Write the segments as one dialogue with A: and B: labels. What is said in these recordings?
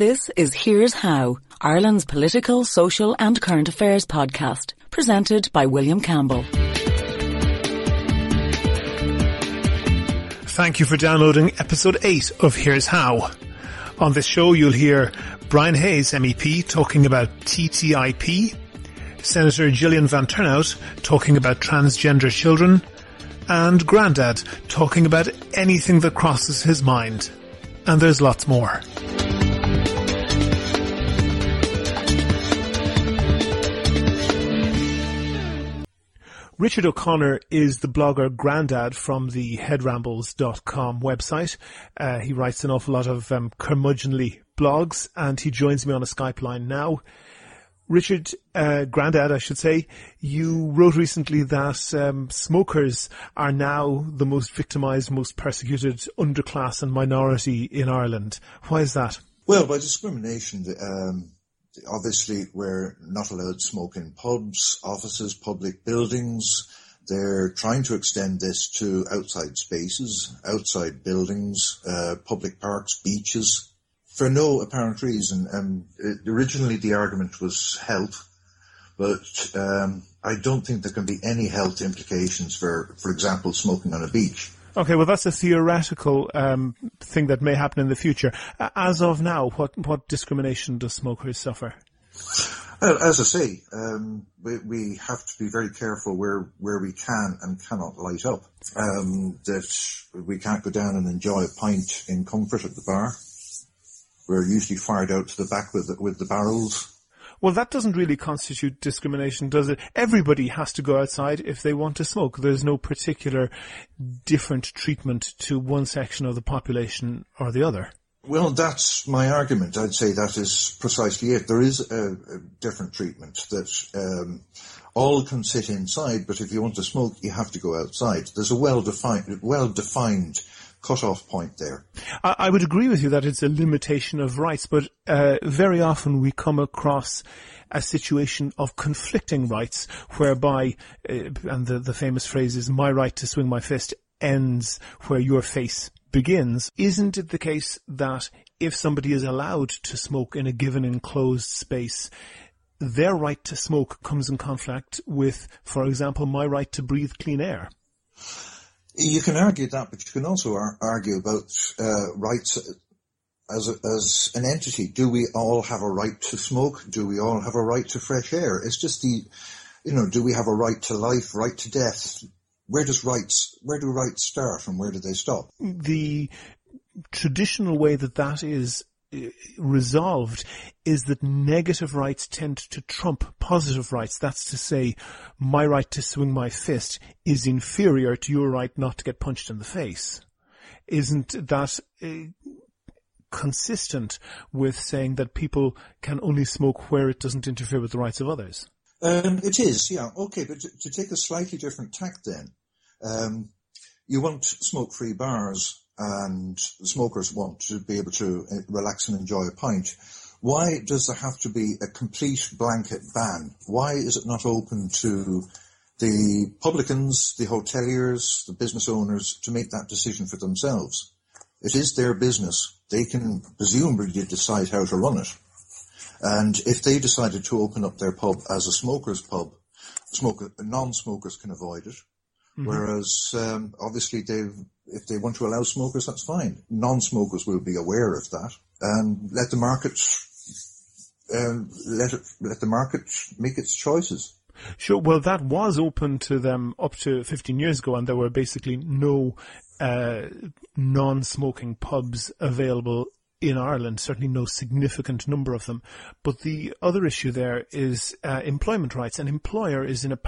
A: This is Here's How, Ireland's political, social and current affairs podcast, presented by William Campbell.
B: Thank you for downloading episode 8 of Here's How. On this show you'll hear Brian Hayes, MEP, talking about TTIP, Senator Gillian Van Turnhout talking about transgender children, and Grandad talking about anything that crosses his mind. And there's lots more. Richard O'Connor is the blogger Grandad from the headrambles.com website. He writes an awful lot of curmudgeonly blogs, and he joins me on a Skype line now. Richard, Grandad, I should say, you wrote recently that smokers are now the most victimised, most persecuted underclass and minority in Ireland. Why is that?
C: Well, by discrimination, obviously we're not allowed to smoke in pubs, offices, public buildings. They're trying to extend this to outside spaces, outside buildings, public parks, beaches, for no apparent reason. Originally the argument was health, but I don't think there can be any health implications for example, smoking on a beach.
B: Okay, well that's a theoretical thing that may happen in the future. As of now, what discrimination does smokers suffer?
C: Well, as I say, we have to be very careful where we can and cannot light up. That we can't go down and enjoy a pint in comfort at the bar. We're usually fired out to the back with the barrels.
B: Well, that doesn't really constitute discrimination, does it? Everybody has to go outside if they want to smoke. There's no particular different treatment to one section of the population or the other.
C: Well, that's my argument. I'd say that is precisely it. There is a different treatment that all can sit inside, but if you want to smoke, you have to go outside. There's a well-defined cut-off point there.
B: I would agree with you that it's a limitation of rights, but very often we come across a situation of conflicting rights whereby, and the famous phrase is, my right to swing my fist ends where your face begins. Isn't it the case that if somebody is allowed to smoke in a given enclosed space, their right to smoke comes in conflict with, for example, my right to breathe clean air?
C: You can argue that, but you can also argue about rights as an entity. Do we all have a right to smoke? Do we all have a right to fresh air? It's just do we have a right to life, right to death? Where do rights start and where do they stop?
B: The traditional way that is resolved is that negative rights tend to trump positive rights. That's to say, my right to swing my fist is inferior to your right not to get punched in the face. Isn't that consistent with saying that people can only smoke where it doesn't interfere with the rights of others?
C: It is, yeah. Okay, but to take a slightly different tack then, you want smoke-free bars and smokers want to be able to relax and enjoy a pint. Why does there have to be a complete blanket ban? Why is it not open to the publicans, the hoteliers, the business owners to make that decision for themselves? It is their business. They can presumably decide how to run it. And if they decided to open up their pub as a smoker's pub, non-smokers can avoid it. Mm-hmm. Whereas, obviously, if they want to allow smokers, that's fine. Non-smokers will be aware of that and let the market make its choices.
B: Sure. Well, that was open to them up to 15 years ago, and there were basically no non-smoking pubs available in Ireland, certainly no significant number of them. But the other issue there is employment rights. An employer is in a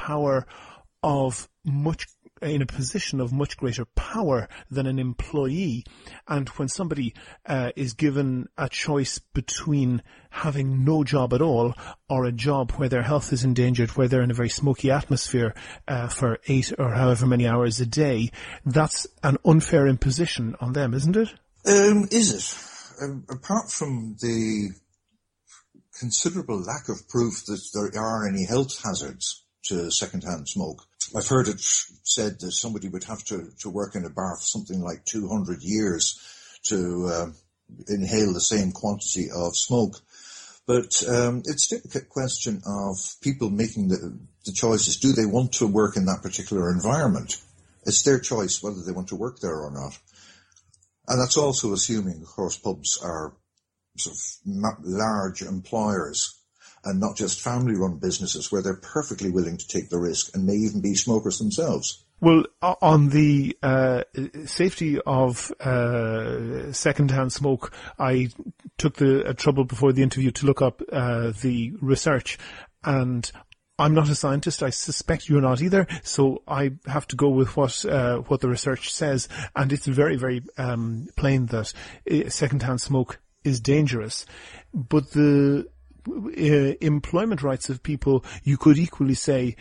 B: position of much greater power than an employee. And when somebody is given a choice between having no job at all or a job where their health is endangered, where they're in a very smoky atmosphere for 8 or however many hours a day, that's an unfair imposition on them, isn't it?
C: Is it? Apart from the considerable lack of proof that there are any health hazards to second-hand smoke, I've heard it said that somebody would have to work in a bar for something like 200 years to inhale the same quantity of smoke. But it's still a question of people making the choices. Do they want to work in that particular environment? It's their choice whether they want to work there or not. And that's also assuming, of course, pubs are sort of large employers and not just family-run businesses where they're perfectly willing to take the risk and may even be smokers themselves.
B: Well, on the safety of second-hand smoke, I took the trouble before the interview to look up the research, and I'm not a scientist. I suspect you're not either, so I have to go with what the research says, and it's very, very plain that second-hand smoke is dangerous. But the employment rights of people, you could equally say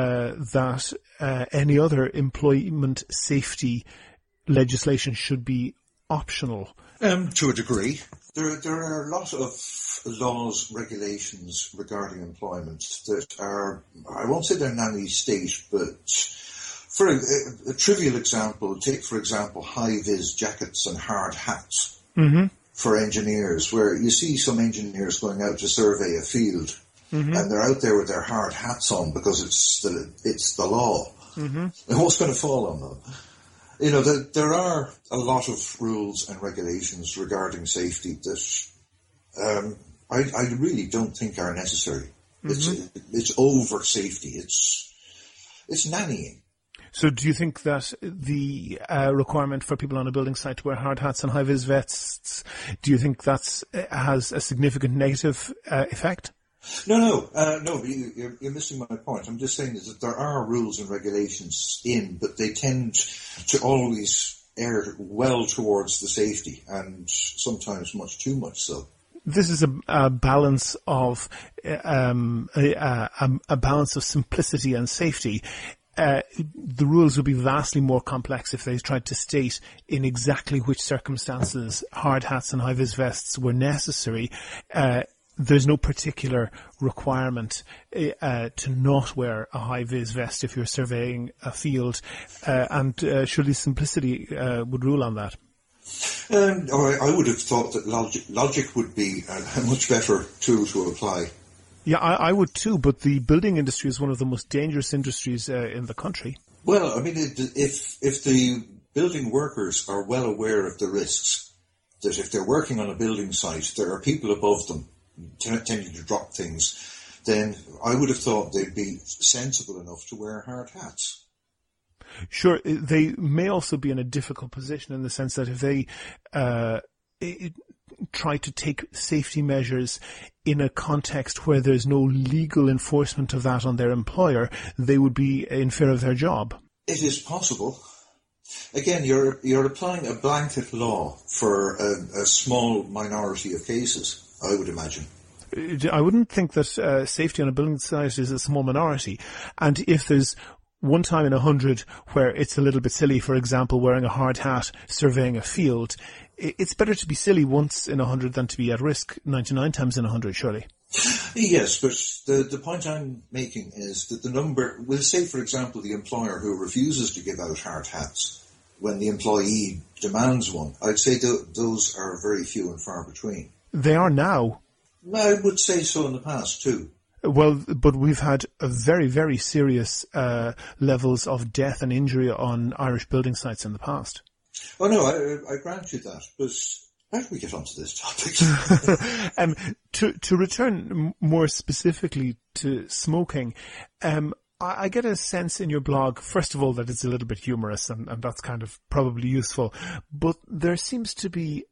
B: that any other employment safety legislation should be optional.
C: To a degree. There are a lot of laws, regulations regarding employment that are, I won't say they're nanny state, but for a trivial example, take for example high-vis jackets and hard hats. Mm-hmm. For engineers, where you see some engineers going out to survey a field, mm-hmm. and they're out there with their hard hats on because it's the law. Mm-hmm. And what's going to fall on them? You know, there are a lot of rules and regulations regarding safety that I really don't think are necessary. Mm-hmm. It's over safety. It's nannying.
B: So do you think that the requirement for people on a building site to wear hard hats and high-vis vests, do you think that has a significant negative effect?
C: No, you're missing my point. I'm just saying that there are rules and regulations but they tend to always err well towards the safety, and sometimes much too much so.
B: This is a balance of a balance of simplicity and safety. The rules would be vastly more complex if they tried to state in exactly which circumstances hard hats and high-vis vests were necessary. There's no particular requirement to not wear a high-vis vest if you're surveying a field, and surely simplicity would rule on that.
C: I would have thought that logic would be a much better tool to apply.
B: Yeah, I would too, but the building industry is one of the most dangerous industries in the country.
C: Well, I mean, if the building workers are well aware of the risks, that if they're working on a building site, there are people above them tending to drop things, then I would have thought they'd be sensible enough to wear hard hats.
B: Sure, they may also be in a difficult position in the sense that if they try to take safety measures in a context where there's no legal enforcement of that on their employer, they would be in fear of their job.
C: It is possible. Again, you're applying a blanket law for a small minority of cases, I would imagine.
B: I wouldn't think that safety on a building site is a small minority. And if there's one time in 100 where it's a little bit silly, for example, wearing a hard hat, surveying a field, it's better to be silly once in 100 than to be at risk 99 times in 100, surely.
C: Yes, but the point I'm making is that the number, we'll say, for example, the employer who refuses to give out hard hats when the employee demands one, I'd say those are very few and far between.
B: They are now.
C: I would say so in the past, too.
B: Well, but we've had a very, very serious levels of death and injury on Irish building sites in the past.
C: Oh, no, I grant you that, but how do we get onto this topic?
B: To return more specifically to smoking, I get a sense in your blog, first of all, that it's a little bit humorous, and that's kind of probably useful, but there seems to be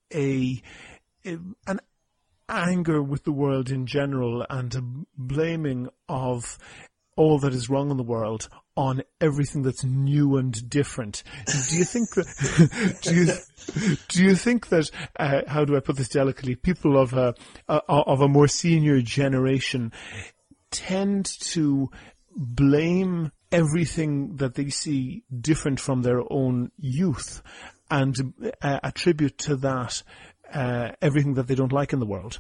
B: an anger with the world in general and a blaming of all that is wrong in the world on everything that's new and different. Do you think that? Do you think that? How do I put this delicately? People of a more senior generation tend to blame everything that they see different from their own youth and attribute to that everything that they don't like in the world.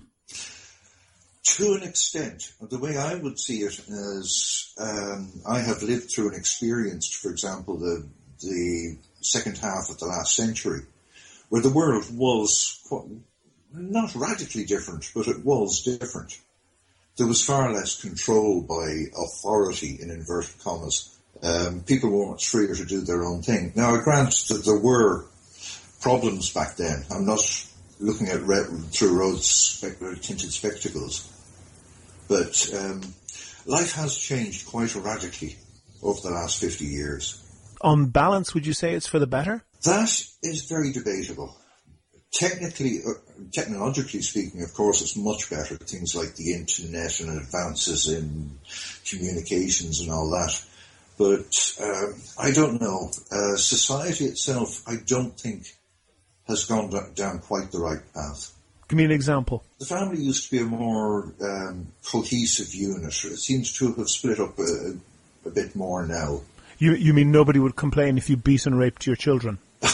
C: To an extent. The way I would see it is, I have lived through and experienced, for example, the second half of the last century, where the world was not radically different, but it was different. There was far less control by authority, in inverted commas. People were much freer to do their own thing. Now, I grant that there problems back then. I'm not looking at through rose-tinted spectacles. But life has changed quite radically over the last 50 years.
B: On balance, would you say it's for the better?
C: That is very debatable. Technologically speaking, of course, it's much better. Things like the internet and advances in communications and all that. But I don't know. Society itself, I don't think, has gone down quite the right path.
B: Give me an example.
C: The family used to be a more cohesive unit. It seems to have split up a bit more now.
B: You mean nobody would complain if you beat and raped your children?
C: No.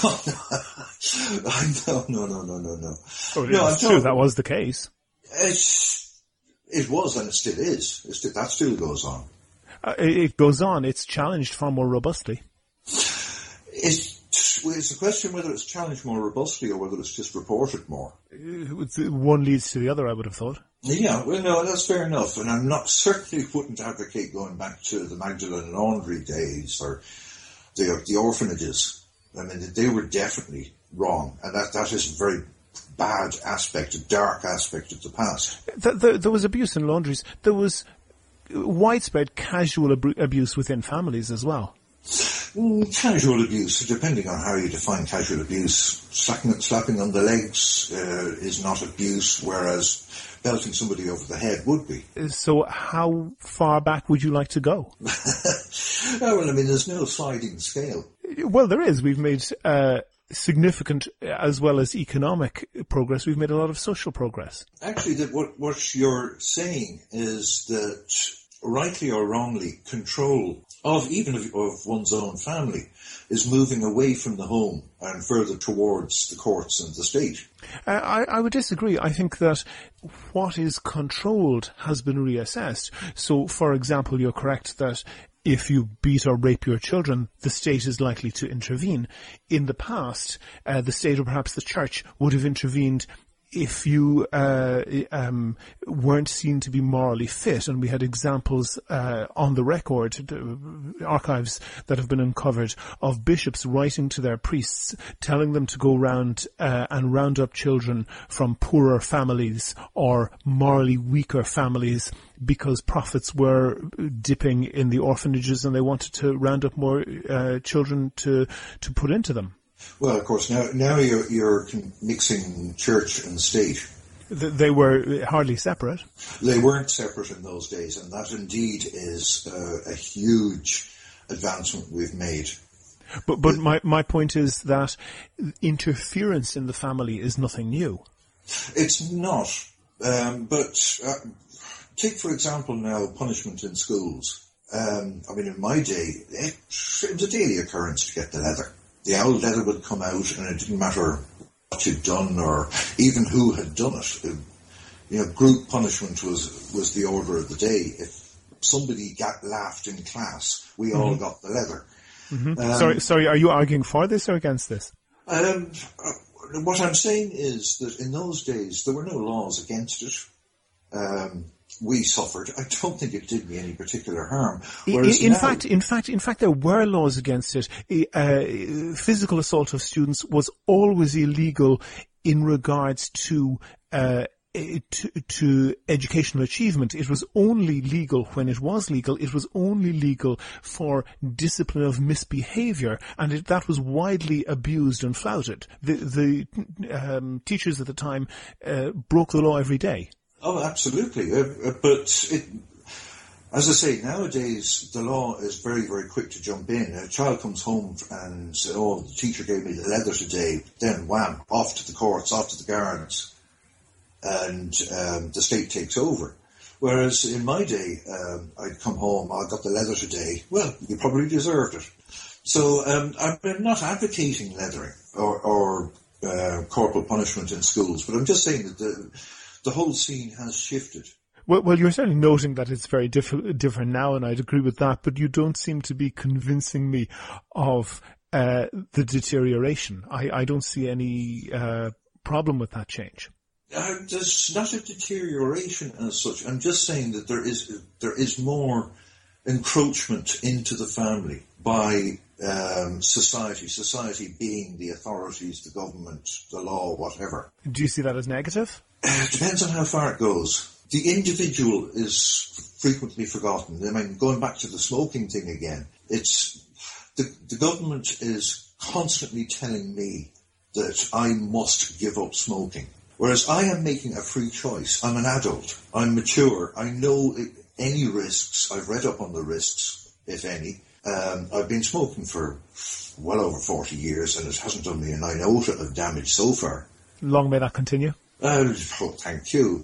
B: Oh, it's true, that was the case.
C: It was, and it still is. That still goes on.
B: It goes on. It's challenged far more robustly.
C: It's a question whether it's challenged more robustly or whether it's just reported more.
B: One leads to the other, I would have thought.
C: Yeah, well, no, that's fair enough. And I'm certainly wouldn't advocate going back to the Magdalen Laundry days or the orphanages. I mean, they were definitely wrong. And that is a very bad aspect, a dark aspect of the past.
B: There was abuse in laundries. There was widespread casual abuse within families as well.
C: Casual abuse, depending on how you define casual abuse. Slapping on the legs is not abuse, whereas belting somebody over the head would be.
B: So how far back would you like to go?
C: Well, I mean, there's no sliding scale.
B: Well, there is. We've made significant, as well as economic progress, we've made a lot of social progress.
C: Actually, what you're saying is that, rightly or wrongly, control of one's own family is moving away from the home and further towards the courts and the state.
B: I would disagree. I think that what is controlled has been reassessed. So, for example, you're correct that if you beat or rape your children, the state is likely to intervene. In the past, the state or perhaps the church would have intervened if you weren't seen to be morally fit, and we had examples on the record, archives that have been uncovered, of bishops writing to their priests, telling them to go round and round up children from poorer families or morally weaker families because prophets were dipping in the orphanages and they wanted to round up more children to put into them.
C: Well, of course, now you're mixing church and state.
B: They were hardly separate.
C: They weren't separate in those days, and that indeed is a huge advancement we've made.
B: But my point is that interference in the family is nothing new. It's
C: not. But take, for example, now punishment in schools. I mean, in my day, it was a daily occurrence to get the leather. The old leather would come out, and it didn't matter what you'd done or even who had done it. Group punishment was the order of the day. If somebody got laughed in class, we all got the leather.
B: Mm-hmm. Sorry, are you arguing for this or against this?
C: What I'm saying is that in those days there were no laws against it. We suffered. I don't think it did me any particular harm.
B: In fact, there were laws against it. Physical assault of students was always illegal in regards to educational achievement. It was only legal when it was legal. It was only legal for discipline of misbehaviour, and that was widely abused and flouted. The teachers at the time broke the law every day.
C: Oh, absolutely. But as I say, nowadays the law is very, very quick to jump in. A child comes home and says, "Oh, the teacher gave me the leather today." Then, wham, off to the courts, off to the guards, and the state takes over. Whereas in my day, I'd come home, "I got the leather today." Well, you probably deserved it. So I'm not advocating leathering or corporal punishment in schools, but I'm just saying that the whole scene has shifted.
B: Well, you're certainly noting that it's very different now, and I'd agree with that, but you don't seem to be convincing me of the deterioration. I don't see any problem with that change.
C: There's not a deterioration as such. I'm just saying that there is more encroachment into the family by society being the authorities, the government, the law, whatever.
B: Do you see that as negative?
C: It depends on how far it goes. The individual is frequently forgotten. I mean, going back to the smoking thing again, it's the government is constantly telling me that I must give up smoking. Whereas I am making a free choice. I'm an adult. I'm mature. I know any risks. I've read up on the risks, if any. I've been smoking for well over 40 years and it hasn't done me an iota of damage so far.
B: Long may that continue.
C: Thank you.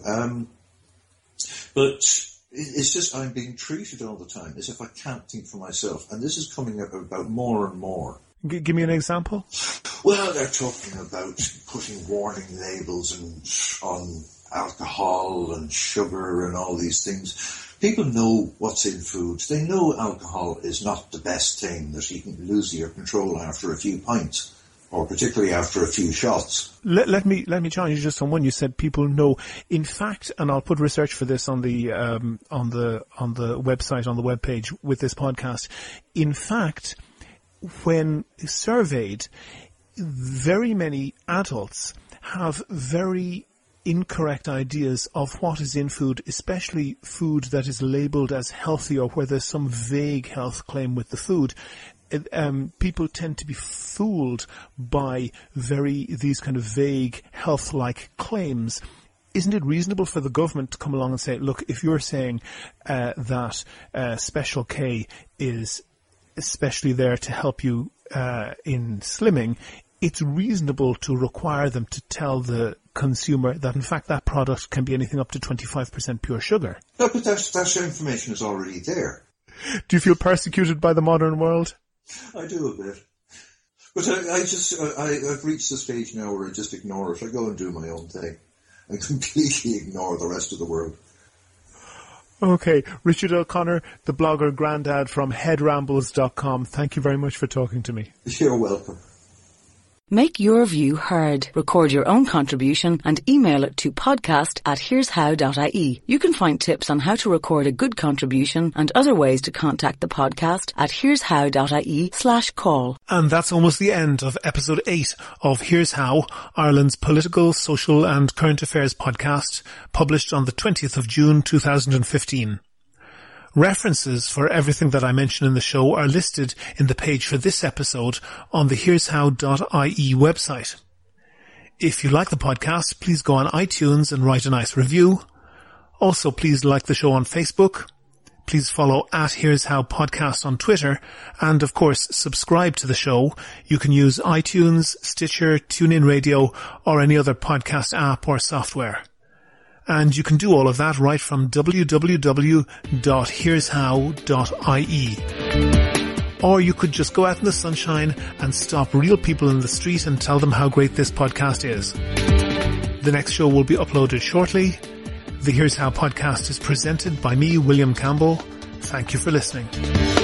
C: But it's just I'm being treated all the time as if I can't think for myself. And this is coming up about more and more.
B: Give me an example.
C: Well, they're talking about putting warning labels on alcohol and sugar and all these things. People know what's in food. They know alcohol is not the best thing, that you can lose your control after a few pints, or particularly after a few shots. Let
B: me challenge you just on one. You said people know. In fact, and I'll put research for this on the website, on the webpage with this podcast. In fact, when surveyed, very many adults have very incorrect ideas of what is in food, especially food that is labelled as healthy or where there's some vague health claim with the food. People tend to be fooled by these kind of vague health-like claims. Isn't it reasonable for the government to come along and say, look, if you're saying that Special K is especially there to help you in slimming, it's reasonable to require them to tell the consumer that in fact that product can be anything up to 25% pure sugar?
C: No, but that information is already there.
B: Do you feel persecuted by the modern world?
C: I do a bit. But I've reached the stage now where I just ignore it. I go and do my own thing. I completely ignore the rest of the world.
B: Okay, Richard O'Connor, the blogger Grandad from headrambles.com. Thank you very much for talking to me.
C: You're welcome.
A: Make your view heard. Record your own contribution and email it to podcast@here'show.ie. You can find tips on how to record a good contribution and other ways to contact the podcast at here'show.ie/call.
B: And that's almost the end of episode 8 of Here's How, Ireland's political, social and current affairs podcast, published on the 20th of June 2015. References for everything that I mentioned in the show are listed in the page for this episode on the here'show.ie website. If you like the podcast, please go on iTunes and write a nice review. Also, please like the show on Facebook. Please follow @Here'sHowPodcast on Twitter. And, of course, subscribe to the show. You can use iTunes, Stitcher, TuneIn Radio, or any other podcast app or software. And you can do all of that right from www.here'show.ie. Or you could just go out in the sunshine and stop real people in the street and tell them how great this podcast is. The next show will be uploaded shortly. The Here's How podcast is presented by me, William Campbell. Thank you for listening.